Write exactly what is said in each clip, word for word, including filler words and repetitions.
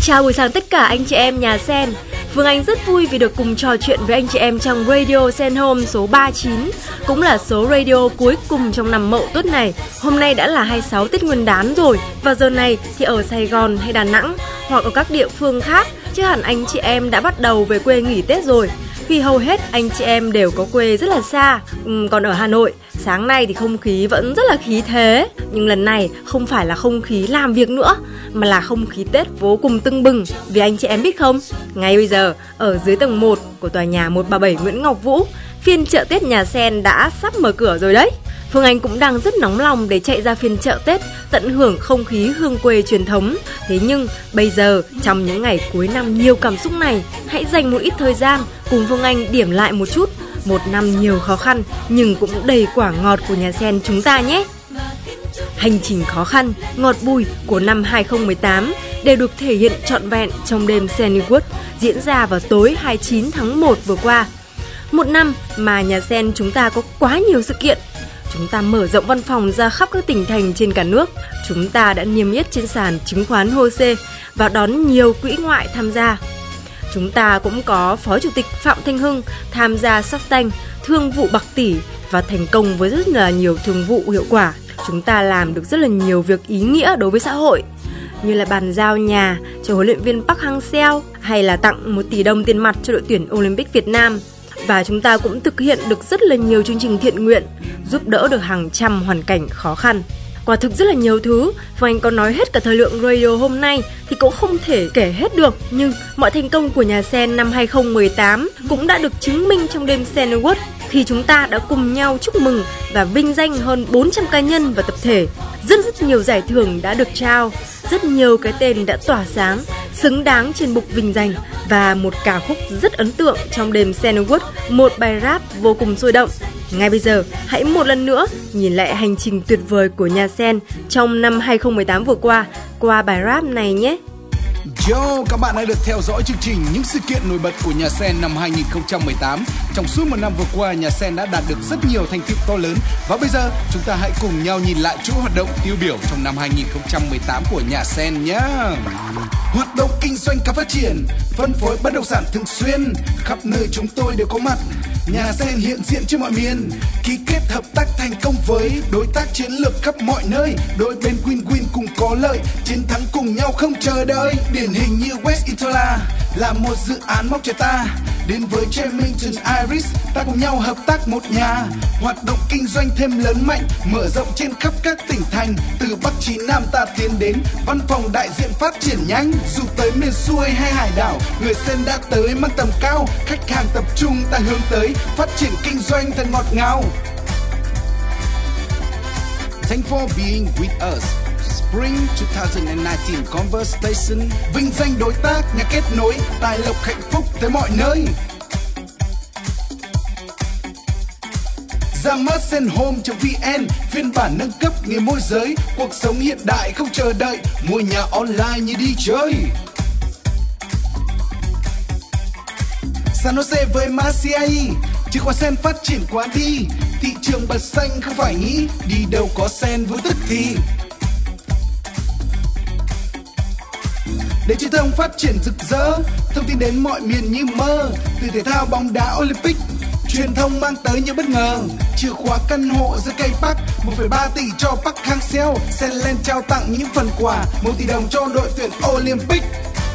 Chào buổi sáng tất cả anh chị em nhà Sen. Phương Anh rất vui vì được cùng trò chuyện với anh chị em trong Radio Sen Home số ba mươi chín, cũng là số radio cuối cùng trong năm Mậu Tuất này. Hôm nay đã là hai mươi sáu Tết Nguyên đán rồi, và giờ này thì ở Sài Gòn hay Đà Nẵng hoặc ở các địa phương khác, chứ hẳn anh chị em đã bắt đầu về quê nghỉ Tết rồi. Vì hầu hết anh chị em đều có quê rất là xa. ừ, Còn ở Hà Nội, sáng nay thì không khí vẫn rất là khí thế. Nhưng lần này không phải là không khí làm việc nữa, mà là không khí Tết vô cùng tưng bừng. Vì anh chị em biết không, ngay bây giờ ở dưới tầng một của tòa nhà một ba bảy Nguyễn Ngọc Vũ, phiên chợ Tết nhà Sen đã sắp mở cửa rồi đấy. Phương Anh cũng đang rất nóng lòng để chạy ra phiên chợ Tết, tận hưởng không khí hương quê truyền thống. Thế nhưng bây giờ, trong những ngày cuối năm nhiều cảm xúc này, hãy dành một ít thời gian cùng Phương Anh điểm lại một chút một năm nhiều khó khăn nhưng cũng đầy quả ngọt của nhà Sen chúng ta nhé. Hành trình khó khăn, ngọt bùi của năm hai không một tám đều được thể hiện trọn vẹn trong đêm Sennywood diễn ra vào tối hai mươi chín tháng một vừa qua. Một năm mà nhà Sen chúng ta có quá nhiều sự kiện. Chúng ta mở rộng văn phòng ra khắp các tỉnh thành trên cả nước. Chúng ta đã niêm yết trên sàn chứng khoán hô sê và đón nhiều quỹ ngoại tham gia. Chúng ta cũng có Phó Chủ tịch Phạm Thanh Hưng tham gia Shark Tank, thương vụ bạc tỷ và thành công với rất là nhiều thương vụ hiệu quả. Chúng ta làm được rất là nhiều việc ý nghĩa đối với xã hội, như là bàn giao nhà cho huấn luyện viên Park Hang-seo hay là tặng một tỷ đồng tiền mặt cho đội tuyển Olympic Việt Nam. Và chúng ta cũng thực hiện được rất là nhiều chương trình thiện nguyện, giúp đỡ được hàng trăm hoàn cảnh khó khăn. Quả thực rất là nhiều thứ, và anh có nói hết cả thời lượng radio hôm nay thì cũng không thể kể hết được. Nhưng mọi thành công của nhà Sen năm hai không một tám cũng đã được chứng minh trong đêm Sennywood, khi chúng ta đã cùng nhau chúc mừng và vinh danh hơn bốn trăm cá nhân và tập thể. Rất rất nhiều giải thưởng đã được trao, rất nhiều cái tên đã tỏa sáng, xứng đáng trên bục vinh danh, và một ca khúc rất ấn tượng trong đêm Sennywood, một bài rap vô cùng sôi động. Ngay bây giờ, hãy một lần nữa nhìn lại hành trình tuyệt vời của nhà Sen trong năm hai không một tám vừa qua qua bài rap này nhé. Yo, các bạn đã được theo dõi chương trình những sự kiện nổi bật của nhà Sen năm hai không một tám. Trong suốt một năm vừa qua, nhà Sen đã đạt được rất nhiều thành tựu to lớn. Và bây giờ, chúng ta hãy cùng nhau nhìn lại chuỗi hoạt động tiêu biểu trong năm hai không một tám của nhà Sen nhé. Hoạt động kinh doanh khá phát triển, phân phối bất động sản thường xuyên, khắp nơi chúng tôi đều có mặt. Nhà Sen hiện diện trên mọi miền, ký kết hợp tác thành công với đối tác chiến lược khắp mọi nơi. Đôi bên win-win cùng có lợi, chiến thắng cùng nhau không chờ đợi. Điển hình như West Itola là một dự án móc chờ ta. Đến với Remington Iris, ta cùng nhau hợp tác một nhà. Hoạt động kinh doanh thêm lớn mạnh, mở rộng trên khắp các tỉnh thành. Từ Bắc chí Nam ta tiến đến, văn phòng đại diện phát triển nhanh. Dù tới miền xuôi hay hải đảo, người Sen đã tới mang tầm cao. Khách hàng tập trung ta hướng tới, phát triển kinh doanh thật ngọt ngào. Thank for being with us. Spring twenty nineteen Conversation, vinh danh đối tác, nhà kết nối, tài lộc hạnh phúc tới mọi nơi. Ra mắt senhome.vn, phiên bản nâng cấp nghề môi giới, cuộc sống hiện đại không chờ đợi, mua nhà online như đi chơi. San Jose với mã xê i e, chứng khoán Sen phát triển quá đi, thị trường bật xanh không phải nghĩ, đi đâu có Sen vui tức thì. Để truyền thông phát triển rực rỡ, thông tin đến mọi miền như mơ. Từ thể thao bóng đá Olympic, truyền thông mang tới nhiều bất ngờ. Chìa khóa căn hộ giữa cây Park, một phẩy ba tỷ cho Park Hang-seo. Sen lên trao tặng những phần quà, một tỷ đồng cho đội tuyển Olympic.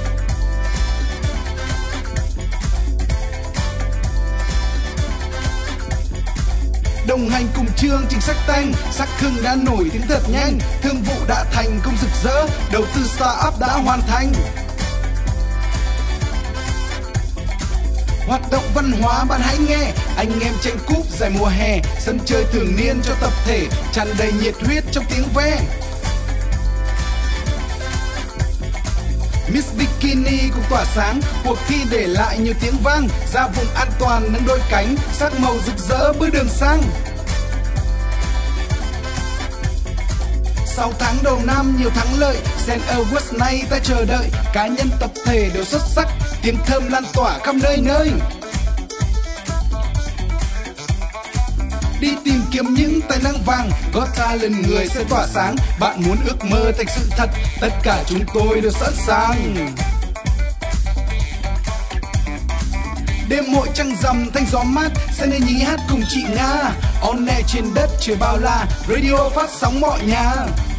Đồng hành cùng chương trình Shark Tank, Shark Hưng đã nổi tiếng thật nhanh, thương vụ đã thành công rực rỡ, đầu tư startup đã hoàn thành. Hoạt động văn hóa bạn hãy nghe, anh em tranh cúp giải mùa hè, sân chơi thường niên cho tập thể, tràn đầy nhiệt huyết trong tiếng ve. Miss Bikini cũng tỏa sáng, cuộc thi để lại nhiều tiếng vang, ra vùng an toàn nâng đôi cánh, sắc màu rực rỡ bước đường sang. Sau tháng đầu năm nhiều thắng lợi, Sen Awards nay ta chờ đợi, cá nhân tập thể đều xuất sắc, tiếng thơm lan tỏa khắp nơi nơi. Đi tìm kiếm những tài năng vàng, Got Talent người sẽ tỏa sáng. Bạn muốn ước mơ thành sự thật, tất cả chúng tôi đều sẵn sàng. đêm hội trăng rằm thanh gió mát, Sen nên nhí hát cùng chị Nga. On air trên đất trời bao la, radio phát sóng mọi nhà.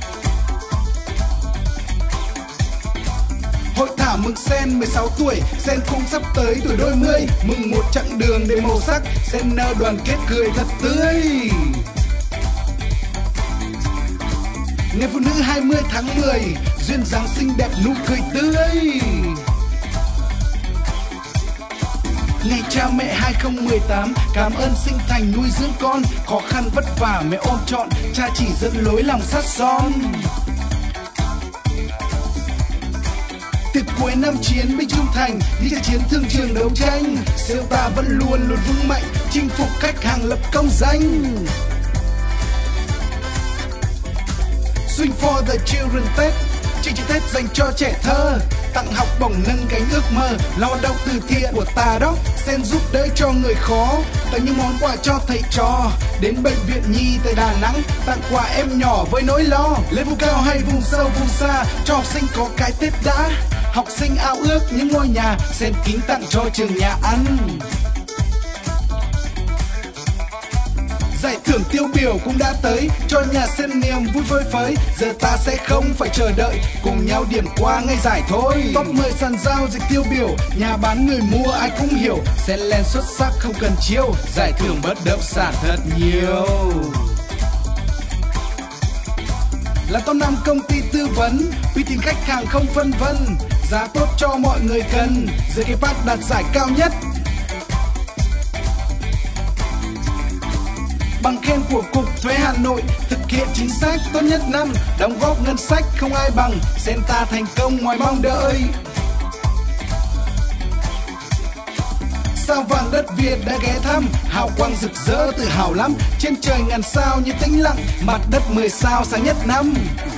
Hội thảo mừng Sen mười sáu tuổi, Sen cũng sắp tới tuổi đôi mươi, mừng một chặng đường đầy màu sắc, Sen nơ đoàn kết cười thật tươi. Ngày phụ nữ hai mươi tháng mười, duyên dáng xinh đẹp nụ cười tươi. Ngày cha mẹ hai không một tám, cảm ơn sinh thành nuôi dưỡng con, khó khăn vất vả mẹ ôm trọn, cha chỉ dẫn lối lòng sắt son. Tiệc cuối năm chiến binh trung thành, đi trận chiến thương trường đấu tranh, siêu ta vẫn luôn luôn vững mạnh, chinh phục khách hàng lập công danh. Swing for the children Tết, chương trình Tết dành cho trẻ thơ, tặng học bổng nâng cánh ước mơ, lao động từ thiện của ta đó. Sen giúp đỡ cho người khó, tặng những món quà cho thầy trò, đến bệnh viện nhi tại Đà Nẵng, tặng quà em nhỏ với nỗi lo. Lên vùng cao hay vùng sâu vùng xa, cho học sinh có cái Tết đã. Học sinh ao ước những ngôi nhà, Sen kính tặng cho trường nhà ăn. Giải thưởng tiêu biểu cũng đã tới, cho nhà Sen niềm vui phơi phới. Giờ ta sẽ không phải chờ đợi, cùng nhau điểm qua ngay giải thôi. Top mười sàn giao dịch tiêu biểu, nhà bán người mua ai cũng hiểu. Sen lên xuất sắc không cần chiêu, giải thưởng bất động sản thật nhiều. Là top năm công ty tư vấn, uy tín khách hàng không phân vân, giá tốt cho mọi người cần, giờ cái phát đạt giải cao nhất. Bằng khen của Cục Thuế Hà Nội, thực hiện chính sách tốt nhất năm, đóng góp ngân sách không ai bằng, Sen ta thành công ngoài mong đợi. Sao vàng đất Việt đã ghé thăm, hào quang rực rỡ tự hào lắm, trên trời ngàn sao như tĩnh lặng, mặt đất mười sao sáng nhất năm.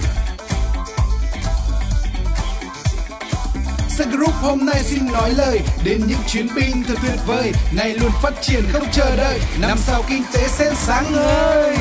Sen Group hôm nay xin nói lời đến những chuyến binh thật tuyệt vời, ngày luôn phát triển không chờ đợi, năm sau kinh tế Sen sáng ngời.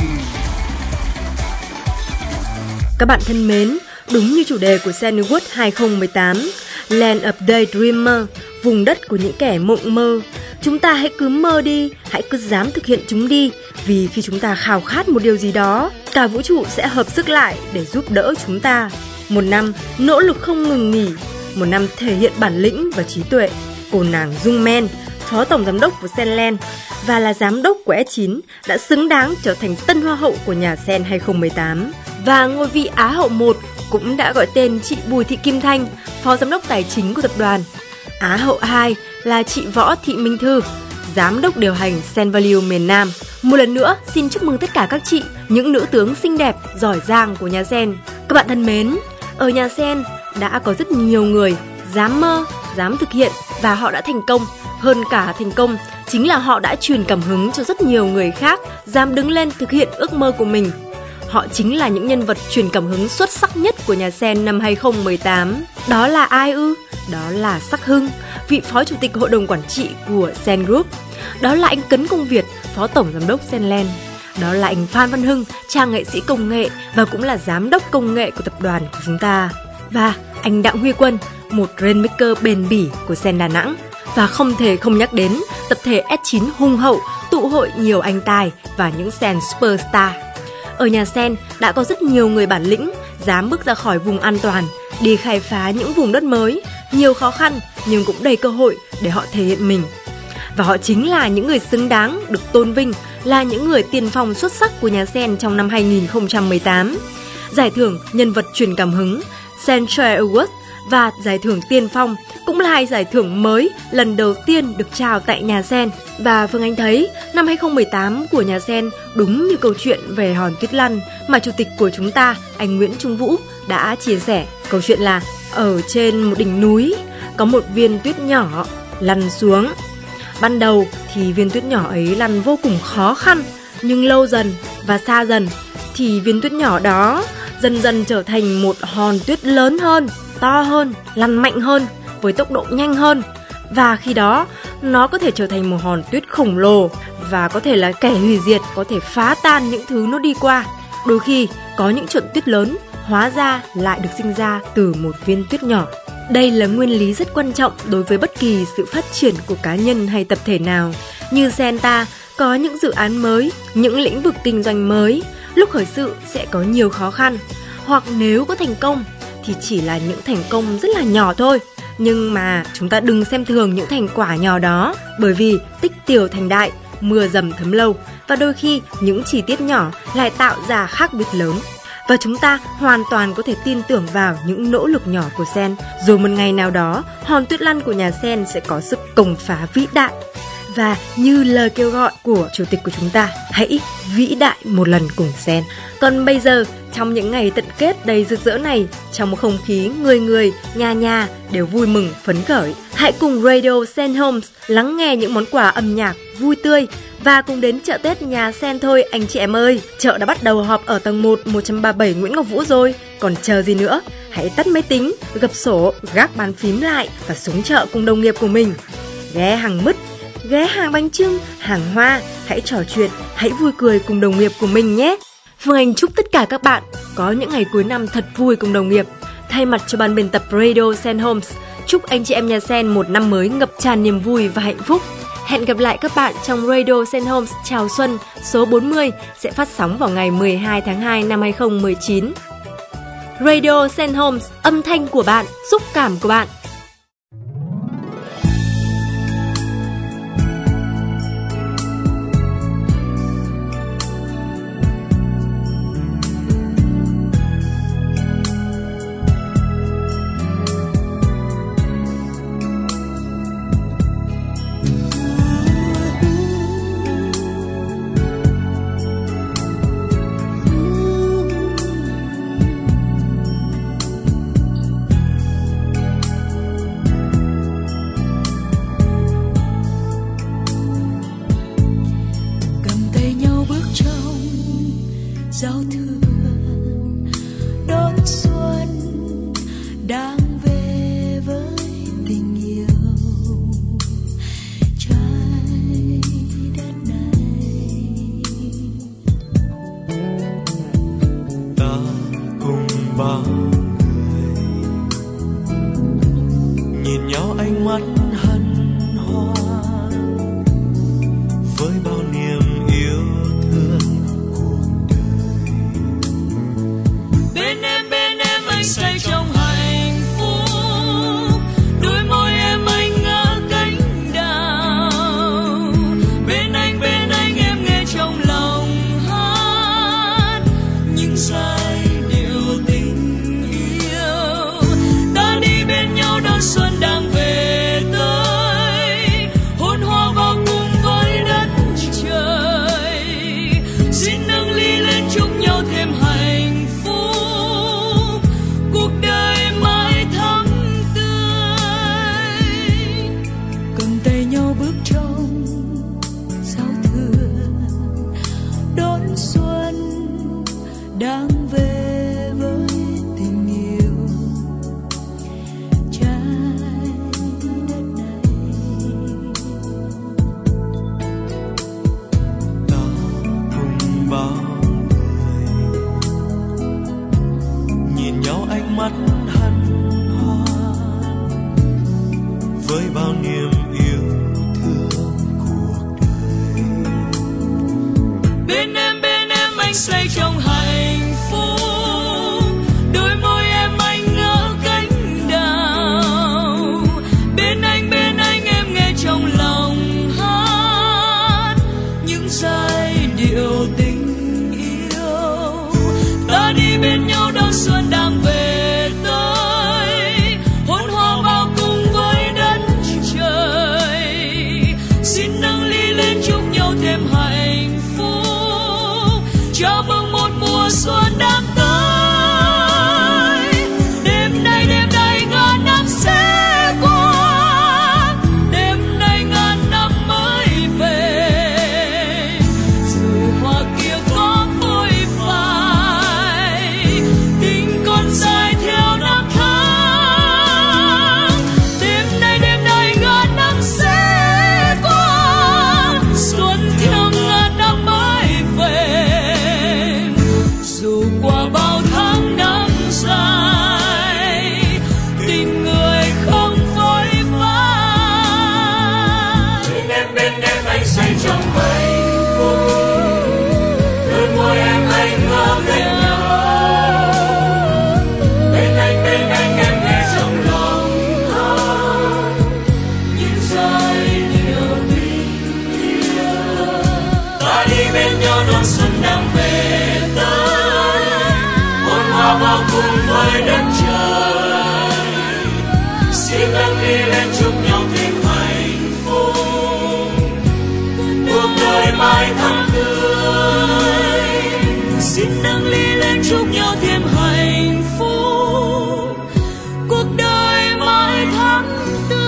Các bạn thân mến, đúng như chủ đề của Sen Award hai không một tám, Land of Daydreamer, vùng đất của những kẻ mộng mơ. Chúng ta hãy cứ mơ đi, hãy cứ dám thực hiện chúng đi, vì khi chúng ta khao khát một điều gì đó, cả vũ trụ sẽ hợp sức lại để giúp đỡ chúng ta. Một năm nỗ lực không ngừng nghỉ, một năm thể hiện bản lĩnh và trí tuệ. Cô nàng Dung Men, phó tổng giám đốc của Senland và là giám đốc của S chín, đã xứng đáng trở thành tân hoa hậu của nhà Sen hai không một tám. Và ngôi vị Á hậu một cũng đã gọi tên chị Bùi Thị Kim Thanh, phó giám đốc tài chính của tập đoàn. Á hậu hai là chị Võ Thị Minh Thư, giám đốc điều hành Sen Value miền Nam. Một lần nữa xin chúc mừng tất cả các chị, những nữ tướng xinh đẹp, giỏi giang của nhà Sen. Các bạn thân mến, ở nhà Sen đã có rất nhiều người dám mơ, dám thực hiện và họ đã thành công. Hơn cả thành công chính là họ đã truyền cảm hứng cho rất nhiều người khác dám đứng lên thực hiện ước mơ của mình. Họ chính là những nhân vật truyền cảm hứng xuất sắc nhất của nhà Sen năm hai không một tám. Đó là ai ư? Đó là Sắc Hưng, vị phó chủ tịch hội đồng quản trị của Sen Group. Đó là anh Cấn Công Việt, phó tổng giám đốc Senland. Đó là anh Phan Văn Hưng, trang nghệ sĩ công nghệ và cũng là giám đốc công nghệ của tập đoàn của chúng ta. Và anh Đặng Huy Quân, một rainmaker bền bỉ của Sen Đà Nẵng. Và không thể không nhắc đến tập thể S chín hùng hậu, tụ hội nhiều anh tài và những Sen superstar. Ở nhà Sen đã có rất nhiều người bản lĩnh, dám bước ra khỏi vùng an toàn, đi khai phá những vùng đất mới, nhiều khó khăn nhưng cũng đầy cơ hội để họ thể hiện mình. Và họ chính là những người xứng đáng được tôn vinh, là những người tiên phong xuất sắc của nhà Sen trong năm hai không một tám. Giải thưởng nhân vật truyền cảm hứng Central Award và giải thưởng tiên phong cũng là hai giải thưởng mới lần đầu tiên được trao tại nhà Sen. Và Phương Anh thấy năm hai không một tám của nhà Sen đúng như câu chuyện về hòn tuyết lăn mà chủ tịch của chúng ta, anh Nguyễn Trung Vũ, đã chia sẻ. Câu chuyện là ở trên một đỉnh núi có một viên tuyết nhỏ lăn xuống. Ban đầu thì viên tuyết nhỏ ấy lăn vô cùng khó khăn, nhưng lâu dần và xa dần thì viên tuyết nhỏ đó dần dần trở thành một hòn tuyết lớn hơn, to hơn, lăn mạnh hơn, với tốc độ nhanh hơn. Và khi đó nó có thể trở thành một hòn tuyết khổng lồ và có thể là kẻ hủy diệt, có thể phá tan những thứ nó đi qua. Đôi khi có những trận tuyết lớn hóa ra lại được sinh ra từ một viên tuyết nhỏ. Đây là nguyên lý rất quan trọng đối với bất kỳ sự phát triển của cá nhân hay tập thể nào. Như Senta có những dự án mới, những lĩnh vực kinh doanh mới, lúc khởi sự sẽ có nhiều khó khăn. Hoặc nếu có thành công thì chỉ là những thành công rất là nhỏ thôi. Nhưng mà chúng ta đừng xem thường những thành quả nhỏ đó, bởi vì tích tiểu thành đại, mưa dầm thấm lâu, và đôi khi những chi tiết nhỏ lại tạo ra khác biệt lớn. Và chúng ta hoàn toàn có thể tin tưởng vào những nỗ lực nhỏ của Sen. Rồi một ngày nào đó, hòn tuyết lăn của nhà Sen sẽ có sức công phá vĩ đại. Và như lời kêu gọi của chủ tịch của chúng ta, hãy vĩ đại một lần cùng Sen. Còn bây giờ, trong những ngày tận kết đầy rực rỡ này, trong một không khí người người, nhà nhà đều vui mừng, phấn khởi, hãy cùng Radio Sen Homes lắng nghe những món quà âm nhạc vui tươi và cùng đến chợ Tết nhà Sen thôi anh chị em ơi. Chợ đã bắt đầu họp ở tầng một, một trăm ba mươi bảy Nguyễn Ngọc Vũ rồi. Còn chờ gì nữa? Hãy tắt máy tính, gập sổ, gác bàn phím lại và xuống chợ cùng đồng nghiệp của mình. Ghé hàng mứt, ghé hàng bánh chưng, hàng hoa, hãy trò chuyện, hãy vui cười cùng đồng nghiệp của mình nhé. Phương Anh chúc tất cả các bạn có những ngày cuối năm thật vui cùng đồng nghiệp. Thay mặt cho ban biên tập Radio Sen Homes, chúc anh chị em nhà Sen một năm mới ngập tràn niềm vui và hạnh phúc. Hẹn gặp lại các bạn trong Radio Sen Homes chào xuân số bốn mươi sẽ phát sóng vào ngày mười hai tháng hai năm hai không một chín. Radio Sen Homes, âm thanh của bạn, xúc cảm của bạn. giao thừa đón xuân đang về với tình yêu trái đất này. Ta cùng bao người nhìn nhau ánh mắt hân hoan với bao niềm yêu thương cuộc đời. Bên em bên em anh say trong hạnh phúc, đôi môi em anh ngỡ cánh đào. Bên anh bên anh em nghe trong lòng hát những giai điệu tình yêu. Ta đi bên nhau đón xuân đang về tới, hôn hoa vào cùng với đất trời. Xin nâng ly lên chúc nhau thêm hạnh phúc, cuộc đời mãi thắm tươi. Cầm tay nhau bước trong giao thừa đón xuân đang về với tình yêu trái đất này. Ta cùng bao người nhìn nhau ánh mắt hân hoan với bao niềm yêu thương cuộc đời. Bên em bên em anh say trong hạnh phúc, đôi môi em anh ngỡ cánh đào. Bên anh bên anh em nghe trong lòng hát những giai điệu tình yêu. Ta đi bên nhau đón xuân đang về tới, hôn hoa bao cùng với đất trời. Xin nâng ly lên chúc nhau thêm hạnh phúc, chào mừng một mùa say trong hạnh phúc. Đôi môi em anh ngỡ bên nhau, bên anh bên anh em nghe trong lòng hát những giai điệu tình yêu. Ta đi bên nhau đón xuân đang về tới, hồn hoa bao cùng với đất trời. Xin nâng ly lên chúc nhau thêm hạnh phúc, cuộc đời mãi thắm tươi. Xin nâng ly lên chúc nhau thêm hạnh phúc, cuộc đời mãi thắm tươi.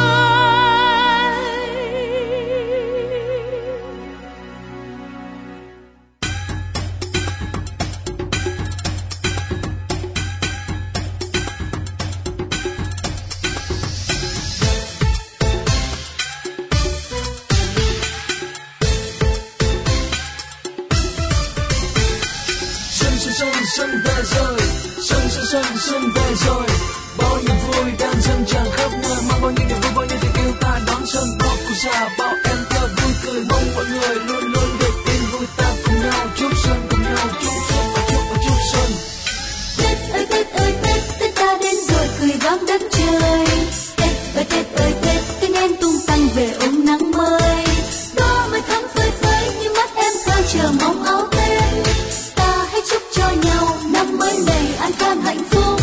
Xuân về rồi, xuân xuân xuân xuân về rồi, bao nhiêu vui đang dâng tràn khắp nơi, mang bao nhiêu niềm vui bao nhiêu tình yêu ta đón xuân. Bao cụ già bao em thơ vui cười, mong mọi người luôn luôn được yên vui. Ta cùng nhau chúc xuân, cùng nhau chúc xuân và chúc và chúc xuân. Tết ơi Tết ơi Tết, Tết ta đến rồi cười vang đất trời. Tết ơi Tết ơi Tết, tiếng én tung tăng về ôm nắng mới. Đó mới thắm phơi phới như mắt em khơi chờ mong áo Tết. Ta hãy chúc cho nhau năm mới này an khang hạnh phúc.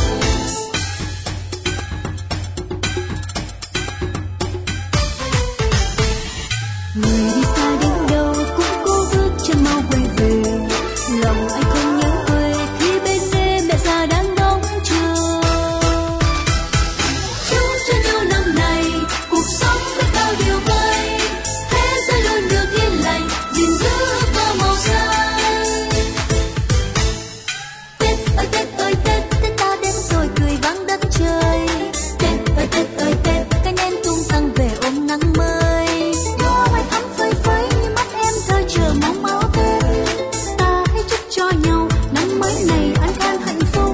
Người đi xa đến đâu cũng cố bước chân mau quay về. Lòng anh không nhớ quê khi bên đê mẹ già đang đón chờ. Chúc cho nhau năm này cuộc sống với bao điều vây, thế giới luôn được yên lành, gìn giữ bao màu xanh. Tết ơi Tết ơi Tết, Tết ta đến rồi cười vang đất trời. Tết ơi Tết ơi Tết, cái nến tung tăng về ôm nắng mới. Gió bay thắm phơi phới như mắt em thơ chờ mong áo Tết. Ta hãy chúc cho nhau năm mới này an khang hạnh phúc.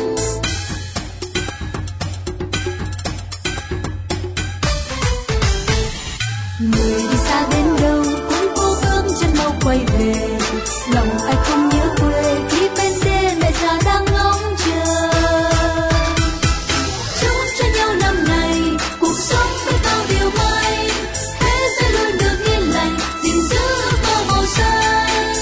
Người đi xa đến đâu cũng cố bước chân mau quay về. Lòng ai không nhớ quê khi bên đê mẹ già đang ngóng chờ. Chúc cho nhau năm này cuộc sống với bao điều may, thế giới luôn được yên lành, gìn giữ bao màu xanh.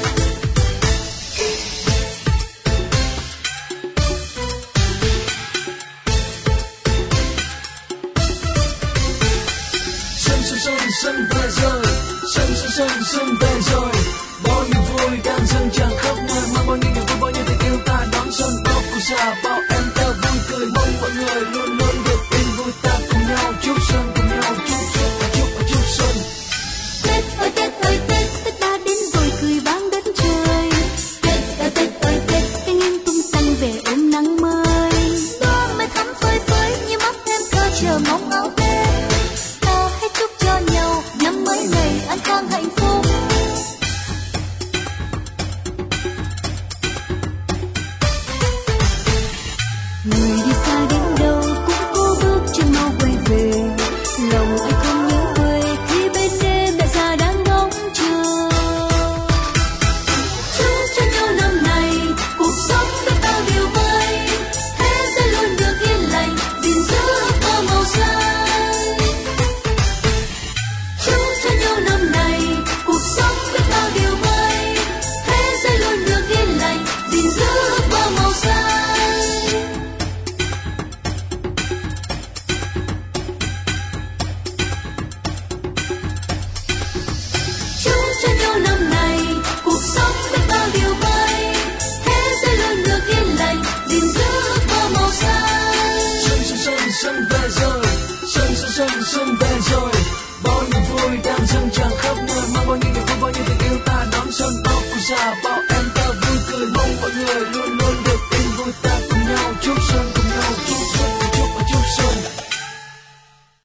Xuân xuân xuân xuân về rồi, xuân xuân xuân xuân về rồi, bao nhiêu vui đang dâng tràn khắp nơi, mang bao nhiêu niềm vui bao nhiêu tình yêu ta đón xuân. Bao cụ già bao em thơ vui cười, mong mọi người luôn luôn được yên vui. Ta cùng nhau chúc xuân, cùng nhau chúc xuân và chúc và chúc xuân. Tết ơi Tết ơi Tết, Tết ta đến rồi cười vang đất trời. Tết ơi Tết ơi Tết, cái nến tung tăng về ôm nắng mới. Đó mới thắm phơi phới như mắt em thơ chờ mong áo Tết. Ta hãy chúc cho nhau năm mới này an khang hạnh phúc. Người đi xa đến đâu cũng cố bước chân mau quay về. Lòng anh không nhớ quê khi bên đê mẹ già đang ngóng chờ. Chúc cho nhau năm này cuộc sống với bao điều vây, thế giới luôn được yên lành, gìn giữ bao màu xanh. Chúc cho nhau năm này cuộc sống với bao điều vây, thế giới luôn được yên lành, gìn giữ bao màu xanh. Chúc cho nhau năm này cuộc sống với bao điều vây, thế giới luôn được yên lành, gìn giữ bao màu xanh. Xuân xuân xuân xuân về rồi, xuân xuân xuân xuân về rồi, bao nhiêu vui đang dâng tràn khắp nơi, mang bao nhiêu